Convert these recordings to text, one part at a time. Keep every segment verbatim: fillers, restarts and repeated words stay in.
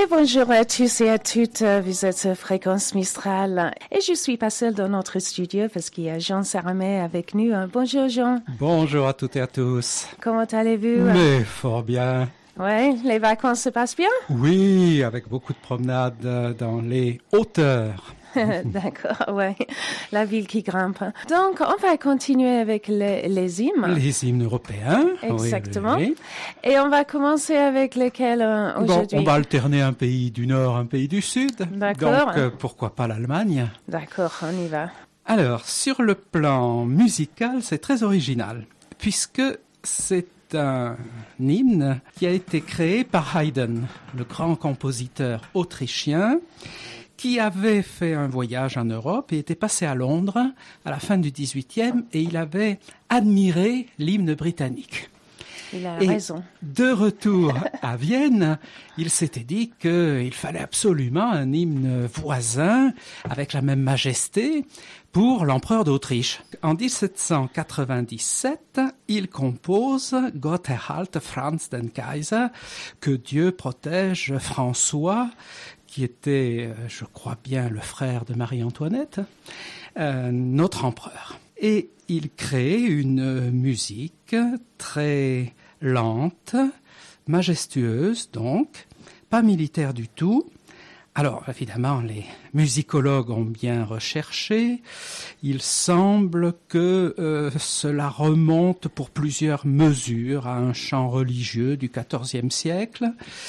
Et bonjour à tous et à toutes, vous êtes sur Fréquence Mistral. Et je suis pas seule dans notre studio parce qu'il y a Jean Saramé avec nous. Bonjour Jean. Bonjour à toutes et à tous. Comment allez-vous? Mais fort bien. Oui, les vacances se passent bien? Oui, avec beaucoup de promenades dans les hauteurs. D'accord, ouais, la ville qui grimpe. Donc, on va continuer avec les, les hymnes. Les hymnes européens. Exactement. Oui, oui, oui. Et on va commencer avec lesquels euh, aujourd'hui? Bon, on va alterner un pays du Nord, un pays du Sud. D'accord. Donc, euh, pourquoi pas l'Allemagne? D'accord, on y va. Alors, sur le plan musical, c'est très original, puisque c'est un hymne qui a été créé par Haydn, le grand compositeur autrichien, qui avait fait un voyage en Europe et était passé à Londres à la fin du dix-huitième et il avait admiré l'hymne britannique. Il a et raison. De retour à Vienne, il s'était dit qu'il fallait absolument un hymne voisin avec la même majesté pour l'empereur d'Autriche. En dix-sept cent quatre-vingt-dix-sept, il compose « Gott erhalte Franz den Kaiser », que Dieu protège François, qui était, je crois bien, le frère de Marie-Antoinette, euh, notre empereur. Et il crée une musique très lente, majestueuse donc, pas militaire du tout. Alors, évidemment, les musicologues ont bien recherché. Il semble que euh, cela remonte pour plusieurs mesures à un chant religieux du quatorzième siècle.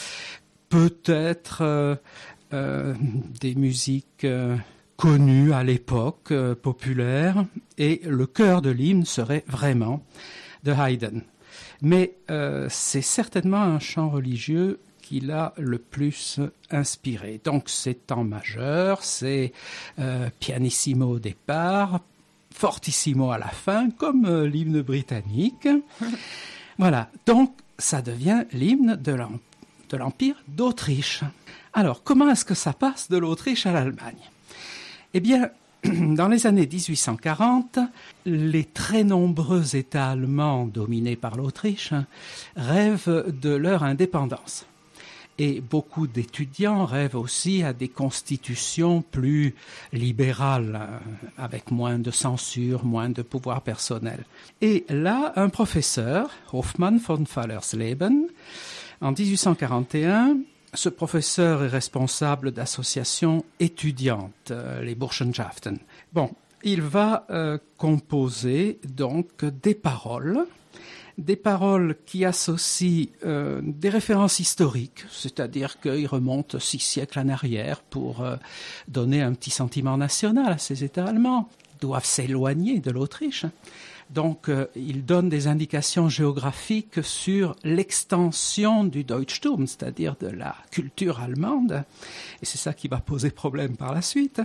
Peut-être euh, euh, des musiques euh, connues à l'époque, euh, populaires, et le cœur de l'hymne serait vraiment de Haydn. Mais euh, c'est certainement un chant religieux qui l'a le plus inspiré. Donc c'est en majeur, c'est euh, pianissimo au départ, fortissimo à la fin, comme euh, l'hymne britannique. Voilà, donc ça devient l'hymne de l'Empire. de l'Empire d'Autriche. Alors, comment est-ce que ça passe de l'Autriche à l'Allemagne? Eh bien, dans les années dix-huit cent quarante, les très nombreux États allemands dominés par l'Autriche rêvent de leur indépendance. Et beaucoup d'étudiants rêvent aussi à des constitutions plus libérales, avec moins de censure, moins de pouvoir personnel. Et là, un professeur, Hofmann von Fallersleben, en dix-huit cent quarante et un, ce professeur est responsable d'associations étudiantes, euh, les Burschenschaften. Bon, il va euh, composer donc des paroles, des paroles qui associent euh, des références historiques, c'est-à-dire qu'il remonte six siècles en arrière pour euh, donner un petit sentiment national à ces États allemands, doivent s'éloigner de l'Autriche. Donc, euh, il donne des indications géographiques sur l'extension du Deutschtum, c'est-à-dire de la culture allemande. Et c'est ça qui va poser problème par la suite.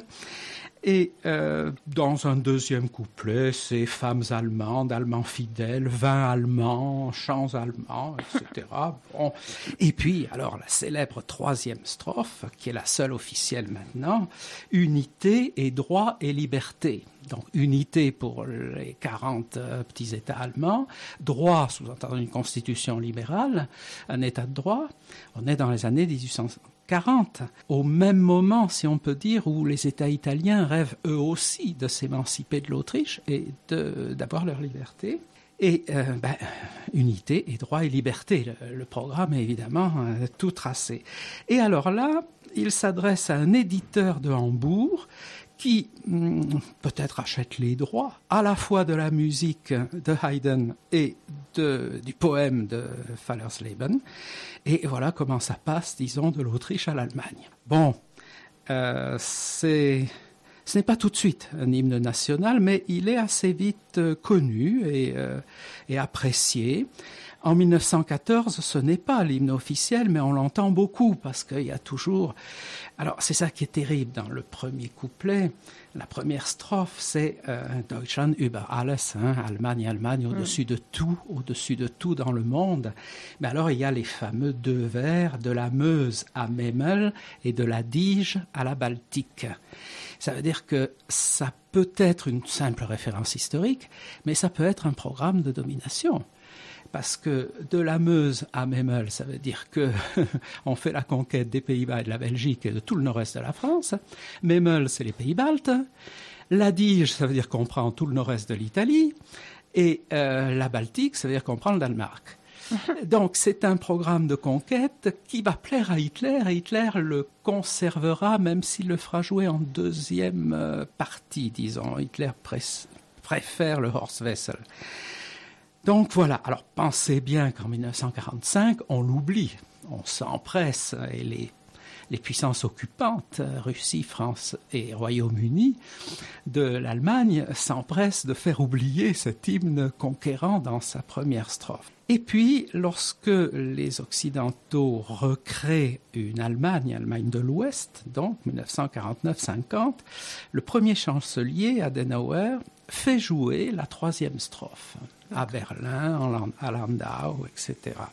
Et euh, dans un deuxième couplet, c'est femmes allemandes, allemands fidèles, vins allemands, chants allemands, et cetera. Bon. Et puis, alors, la célèbre troisième strophe, qui est la seule officielle maintenant, unité et droit et liberté. Donc, unité pour les quarante euh, petits États allemands, droit, sous-entendu une constitution libérale, un État de droit. On est dans les années dix-huit cent quarante, au même moment, si on peut dire, où les États italiens rêvent eux aussi de s'émanciper de l'Autriche et de, d'avoir leur liberté. Et euh, ben, unité et droit et liberté, le, le programme est évidemment euh, tout tracé. Et alors là, il s'adresse à un éditeur de Hambourg qui hum, peut-être achète les droits à la fois de la musique de Haydn et de, du poème de Fallersleben. Et voilà comment ça passe, disons, de l'Autriche à l'Allemagne. Bon, euh, c'est, ce n'est pas tout de suite un hymne national, mais il est assez vite euh, connu et, euh, et apprécié. En mille neuf cent quatorze, ce n'est pas l'hymne officiel, mais on l'entend beaucoup parce qu'il y a toujours... Alors, c'est ça qui est terrible dans le premier couplet. La première strophe, c'est euh, « Deutschland über alles hein, », Allemagne, Allemagne, au-dessus de tout, au-dessus de tout dans le monde. Mais alors, il y a les fameux deux vers de la Meuse à Memel et de la Dige à la Baltique. Ça veut dire que ça peut être une simple référence historique, mais ça peut être un programme de domination. parce que de la Meuse à Memel, ça veut dire que on fait la conquête des Pays-Bas et de la Belgique et de tout le nord-est de la France. Memel, c'est les Pays-Baltes. L'Adige, ça veut dire qu'on prend tout le nord-est de l'Italie. Et euh, la Baltique, ça veut dire qu'on prend le Danemark. Donc c'est un programme de conquête qui va plaire à Hitler, et Hitler le conservera même s'il le fera jouer en deuxième euh, partie, disons. Hitler pré- préfère le Horstwessel. Donc voilà, alors pensez bien qu'en dix-neuf cent quarante-cinq, on l'oublie, on s'empresse, et les, les puissances occupantes, Russie, France et Royaume-Uni, de l'Allemagne, s'empressent de faire oublier cet hymne conquérant dans sa première strophe. Et puis, lorsque les Occidentaux recréent une Allemagne, Allemagne de l'Ouest, donc dix-neuf cent quarante-neuf cinquante, le premier chancelier, Adenauer, fait jouer la troisième strophe à Berlin, à Landau, et cetera.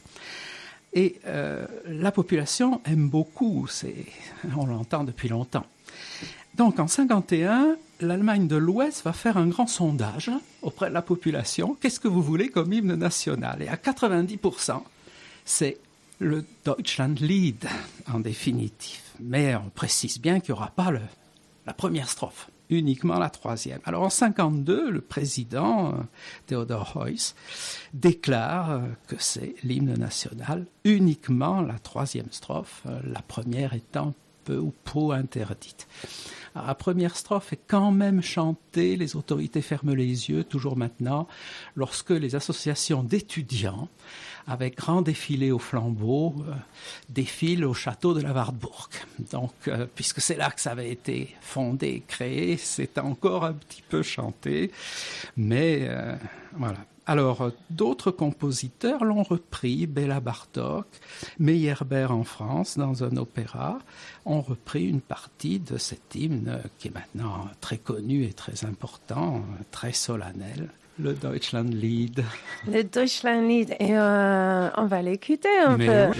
Et euh, la population aime beaucoup, c'est, on l'entend depuis longtemps. Donc en cinquante et un, l'Allemagne de l'Ouest va faire un grand sondage auprès de la population. Qu'est-ce que vous voulez comme hymne national? Et à quatre-vingt-dix pour cent, c'est le Deutschlandlied en définitive. Mais on précise bien qu'il n'y aura pas le, la première strophe, uniquement la troisième. Alors en cinquante-deux, le président Theodor Heuss déclare que c'est l'hymne national, uniquement la troisième strophe, la première étant peu ou prou interdite. Alors, la première strophe est quand même chantée, les autorités ferment les yeux, toujours maintenant, lorsque les associations d'étudiants, avec grand défilé au flambeau, euh, défilent au château de la Wartburg. Donc, euh, puisque c'est là que ça avait été fondé, créé, c'est encore un petit peu chanté, mais euh, voilà. Alors, d'autres compositeurs l'ont repris, Béla Bartók, Meyerbeer en France, dans un opéra, ont repris une partie de cet hymne qui est maintenant très connu et très important, très solennel, le Deutschlandlied. Le Deutschlandlied, et euh, on va l'écouter un Mais peu. Oui,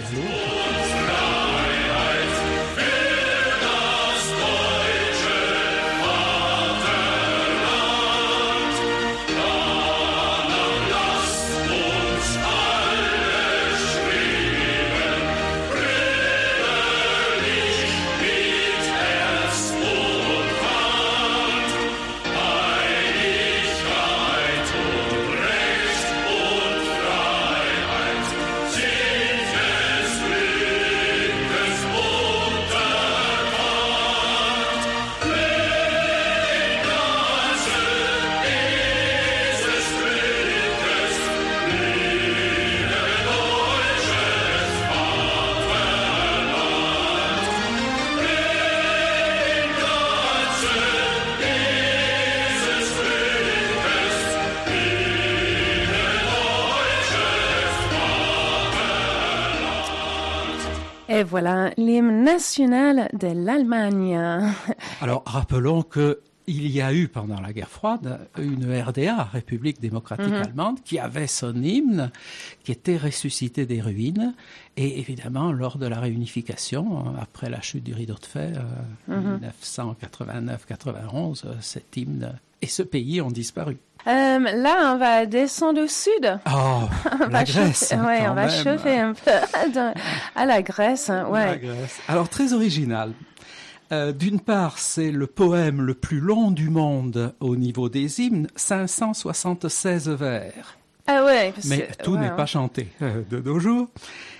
Et voilà l'hymne national de l'Allemagne. Alors, rappelons que il y a eu, pendant la guerre froide, une R D A, République démocratique mm-hmm. allemande, qui avait son hymne, qui était ressuscité des ruines. Et évidemment, lors de la réunification, après la chute du rideau de fer, euh, mm-hmm. dix-neuf cent quatre-vingt-neuf quatre-vingt-onze, cet hymne et ce pays ont disparu. Euh, là, on va descendre au sud. Oh, la Grèce. Oui, on va même. chauffer un peu à la Grèce. Ouais. La Grèce. Alors, très original. Euh, d'une part, c'est le poème le plus long du monde au niveau des hymnes, cinq cent soixante-seize vers. Ah ouais. Mais tout ouais, n'est hein. pas chanté euh, de nos jours.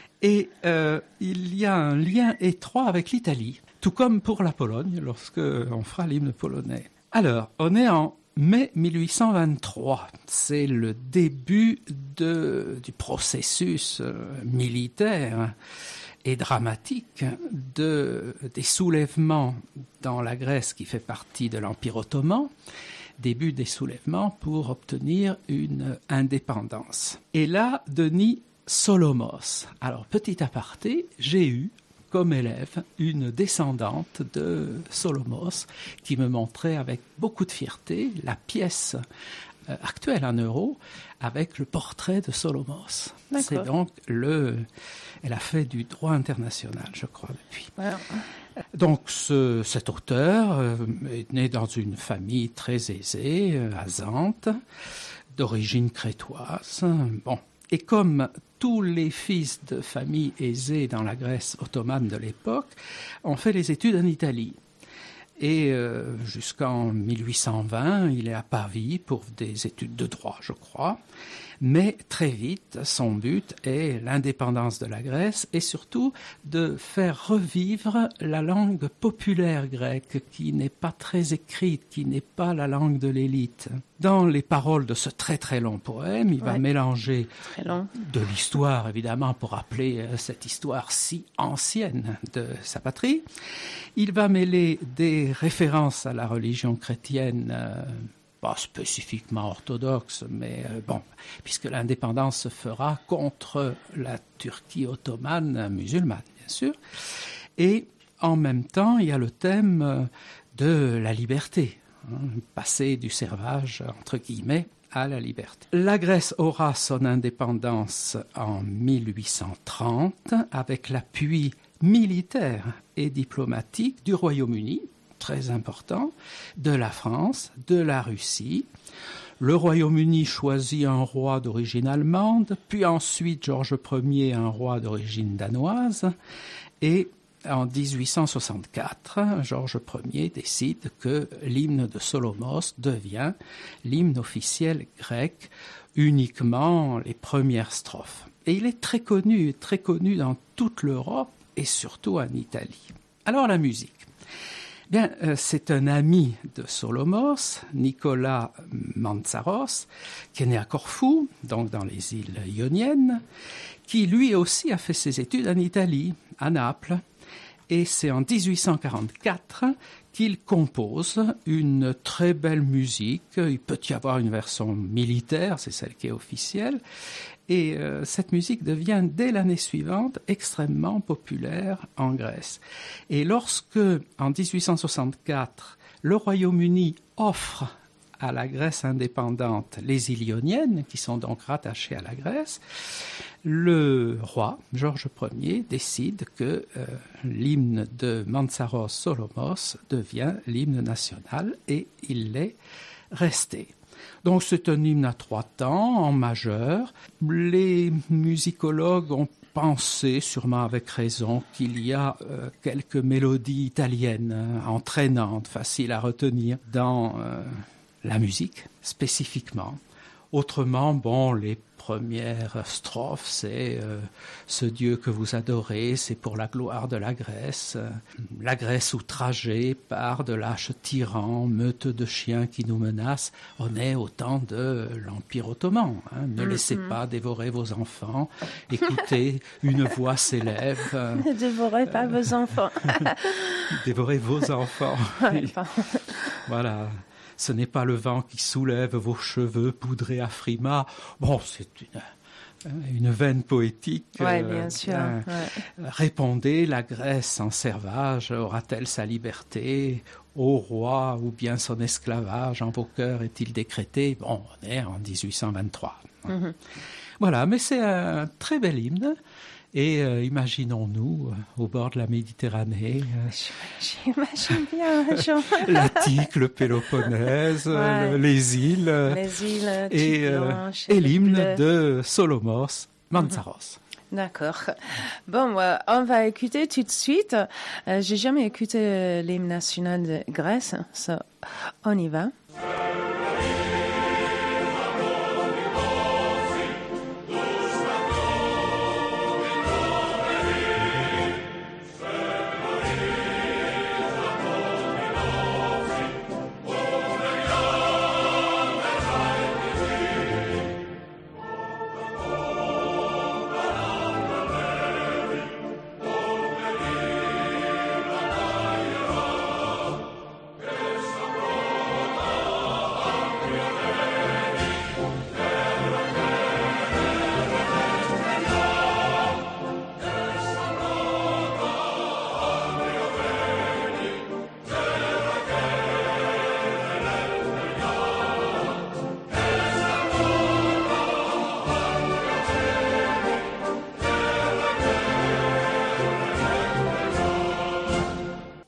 Et euh, il y a un lien étroit avec l'Italie, tout comme pour la Pologne, lorsque on fera l'hymne polonais. Alors, on est en mai mille huit cent vingt-trois. C'est le début de, du processus euh, militaire et dramatique de, des soulèvements dans la Grèce qui fait partie de l'Empire ottoman, début des soulèvements pour obtenir une indépendance. Et là, Denis Solomos. Alors, petit aparté, j'ai eu comme élève une descendante de Solomos qui me montrait avec beaucoup de fierté la pièce euh, actuelle en euros avec le portrait de Solomos. D'accord. C'est donc le... Elle a fait du droit international, je crois, depuis. Ouais. Donc, ce, cet auteur euh, est né dans une famille très aisée, euh, à Zante, d'origine crétoise. Bon, Et comme tous les fils de familles aisées dans la Grèce ottomane de l'époque, ont fait les études en Italie. Et euh, jusqu'en mille huit cent vingt, il est à Paris pour des études de droit, je crois. Mais très vite, son but est l'indépendance de la Grèce et surtout de faire revivre la langue populaire grecque qui n'est pas très écrite, qui n'est pas la langue de l'élite. Dans les paroles de ce très très long poème, il ouais. va mélanger de l'histoire évidemment pour rappeler cette histoire si ancienne de sa patrie. Il va mêler des références à la religion chrétienne euh, pas spécifiquement orthodoxe, mais euh, bon, puisque l'indépendance se fera contre la Turquie ottomane musulmane, bien sûr. Et en même temps, il y a le thème de la liberté, hein, passer du servage, entre guillemets, à la liberté. La Grèce aura son indépendance en mille huit cent trente avec l'appui militaire et diplomatique du Royaume-Uni, très important, de la France, de la Russie. Le Royaume-Uni choisit un roi d'origine allemande, puis ensuite Georges Ier, un roi d'origine danoise, et en dix-huit cent soixante-quatre, Georges Ier décide que l'hymne de Solomos devient l'hymne officiel grec, uniquement les premières strophes. Et il est très connu, très connu dans toute l'Europe et surtout en Italie. Alors la musique. Bien, euh, c'est un ami de Solomos, Nicolas Mantsaros, qui est né à Corfou, donc dans les îles Ioniennes, qui lui aussi a fait ses études en Italie, à Naples. Et c'est en dix-huit cent quarante-quatre qu'il compose une très belle musique. Il peut y avoir une version militaire, c'est celle qui est officielle. Et euh, cette musique devient, dès l'année suivante, extrêmement populaire en Grèce. Et lorsque, en dix-huit cent soixante-quatre, le Royaume-Uni offre à la Grèce indépendante les îles Ioniennes, qui sont donc rattachées à la Grèce, le roi, Georges Ier, décide que euh, l'hymne de Mantsaros Solomos devient l'hymne national, et il l'est resté. Donc c'est un hymne à trois temps, en majeur. Les musicologues ont pensé, sûrement avec raison, qu'il y a euh, quelques mélodies italiennes, hein, entraînantes, faciles à retenir dans euh, la musique, spécifiquement. Autrement, bon, les premières strophes, c'est euh, « Ce Dieu que vous adorez, c'est pour la gloire de la Grèce. La Grèce outragée par de lâches tyrans, meute de chiens qui nous menacent. On est au temps de l'Empire ottoman. Hein. Ne mm-hmm. laissez pas dévorer vos enfants. Écoutez, une voix s'élève. Euh, ne dévorez pas euh, vos enfants. Dévorez vos enfants. Ouais, voilà. Ce n'est pas le vent qui soulève vos cheveux poudrés à frima. Bon, c'est une, une veine poétique. Oui, euh, bien sûr. Euh, ouais. Répondez, la Grèce en servage aura-t-elle sa liberté? Au roi ou bien son esclavage en vos cœurs est-il décrété? Bon, on est en dix-huit cent vingt-trois. Mm-hmm. Voilà, mais c'est un très bel hymne. Et euh, imaginons-nous euh, au bord de la Méditerranée. Euh, J'imagine bien, Jean. L'Attique, le Péloponnèse, ouais. le, les îles. Les îles et, euh, et l'hymne de Solomos, Mantsaros. Mm-hmm. D'accord. Bon, euh, on va écouter tout de suite. Euh, j'ai jamais écouté euh, l'hymne national de Grèce, so on y va.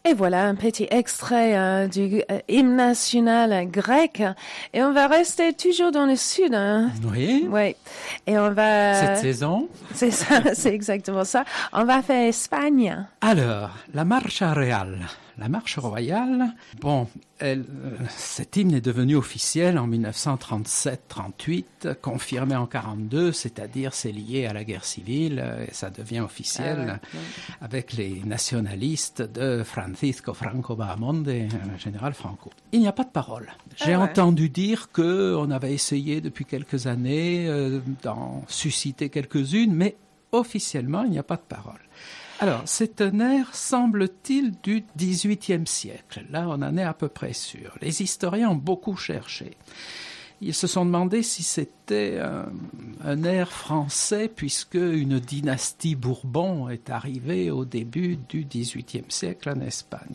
Et voilà un petit extrait euh, du euh, hymne national grec. Et on va rester toujours dans le sud. Hein. Oui. Oui. Et on va... Cette saison. C'est ça, c'est exactement ça. On va faire Espagne. Alors, la Marcha Real. La marche royale, bon, elle, euh, cet hymne est devenu officiel en mille neuf cent trente-sept trente-huit, confirmé en quarante-deux, c'est-à-dire c'est lié à la guerre civile euh, et ça devient officiel ah ouais, ouais. avec les nationalistes de Francisco Franco Bahamonde, euh, général Franco. Il n'y a pas de parole. J'ai ah ouais. entendu dire qu'on avait essayé depuis quelques années euh, d'en susciter quelques-unes, mais officiellement, il n'y a pas de parole. Alors, c'est un air, semble-t-il, du dix-huitième siècle. Là, on en est à peu près sûr. Les historiens ont beaucoup cherché. Ils se sont demandé si c'était un, un air français, puisque une dynastie Bourbon est arrivée au début du dix-huitième siècle en Espagne.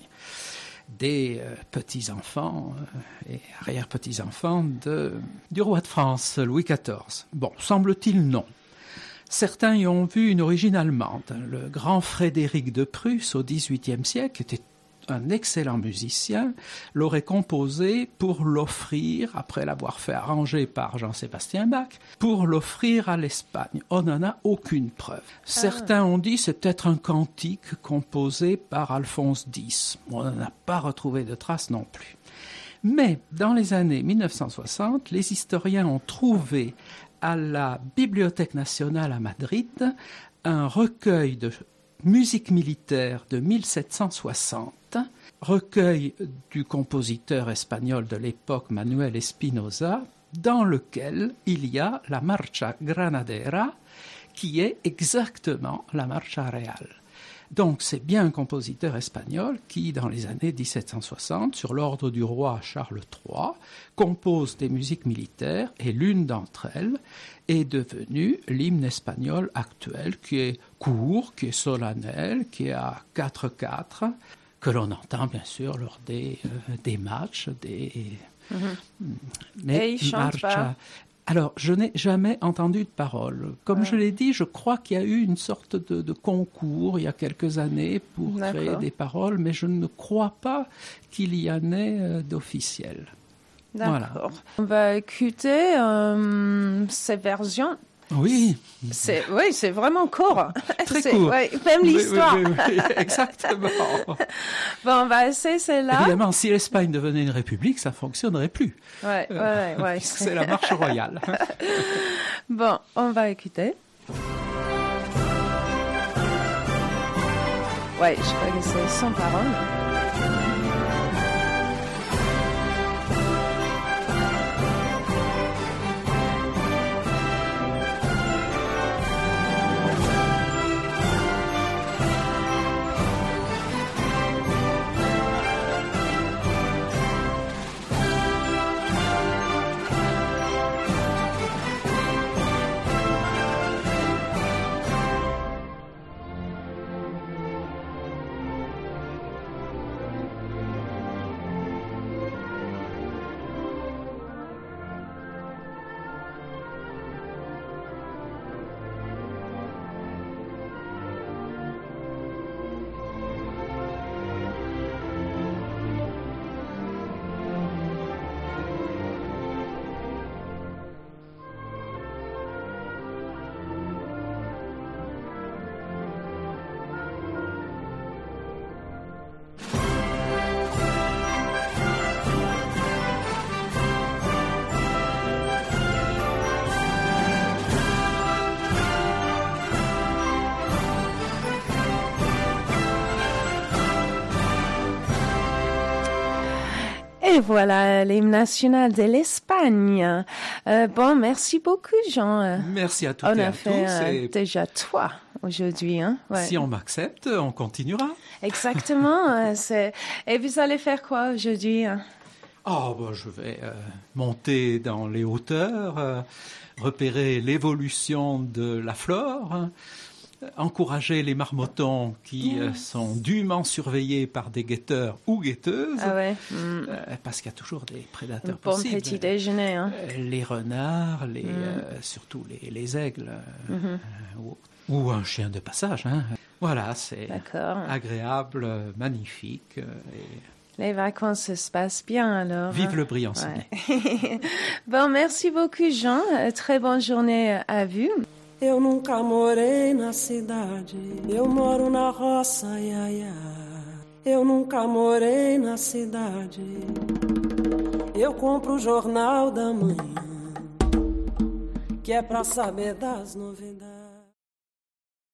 Des euh, petits-enfants euh, et arrière-petits-enfants de, du roi de France, Louis quatorze. Bon, semble-t-il, non. Certains y ont vu une origine allemande. Le grand Frédéric de Prusse, au dix-huitième siècle, était un excellent musicien, l'aurait composé pour l'offrir, après l'avoir fait arranger par Jean-Sébastien Bach, pour l'offrir à l'Espagne. On n'en a aucune preuve. Certains ont dit que c'est peut-être un cantique composé par Alphonse X. On n'en a pas retrouvé de traces non plus. Mais dans les années mille neuf cent soixante, les historiens ont trouvé à la Bibliothèque nationale à Madrid un recueil de musique militaire de mille sept cent soixante, recueil du compositeur espagnol de l'époque Manuel Espinosa, dans lequel il y a la Marcha Granadera, qui est exactement la Marcha Real. Donc c'est bien un compositeur espagnol qui, dans les années dix-sept cent soixante, sur l'ordre du roi Charles trois, compose des musiques militaires et l'une d'entre elles est devenue l'hymne espagnol actuel, qui est court, qui est solennel, qui est à quatre quatre, que l'on entend bien sûr lors des, euh, des matchs, des... Mm-hmm. Mais et il chante pas. Alors, je n'ai jamais entendu de parole. Comme ouais. je l'ai dit, je crois qu'il y a eu une sorte de, de concours il y a quelques années pour D'accord. créer des paroles, mais je ne crois pas qu'il y en ait euh, d'officiel. D'accord. Voilà. On va écouter euh, ces versions. Oui. C'est, oui, c'est vraiment court. Très c'est, court. Ouais, même l'histoire. Oui, oui, oui, oui, exactement. Bon, on va essayer celle-là. Évidemment, si l'Espagne devenait une république, ça ne fonctionnerait plus. Ouais, ouais, ouais. C'est la marche royale. Bon, on va écouter. Ouais, je crois que c'est sans parole. Et voilà l'hymne national de l'Espagne. Euh, bon, merci beaucoup, Jean. Merci à toutes on et a à fait, tous. Euh, et... déjà toi aujourd'hui. Hein? Ouais. Si on m'accepte, on continuera. Exactement. c'est... Et vous allez faire quoi aujourd'hui? Hein? Oh, ben, je vais euh, monter dans les hauteurs, euh, repérer l'évolution de la flore, hein, encourager les marmottons qui euh, sont dûment surveillés par des guetteurs ou guetteuses, ah ouais. mm. euh, parce qu'il y a toujours des prédateurs Un bon possibles. petit déjeuner. Hein. Les renards, les, mm. euh, surtout les, les aigles, mm-hmm. euh, ou, ou un chien de passage. Hein. Voilà, c'est D'accord. agréable, magnifique. Et... Les vacances se passent bien alors. Vive le Briançonnais. Ouais. Bon, merci beaucoup Jean. Très bonne journée à vous. Eu nunca morei na cidade, eu moro na roça, ia, ia. Eu nunca morei na cidade, eu compro o jornal da manhã, que é pra saber das novidades.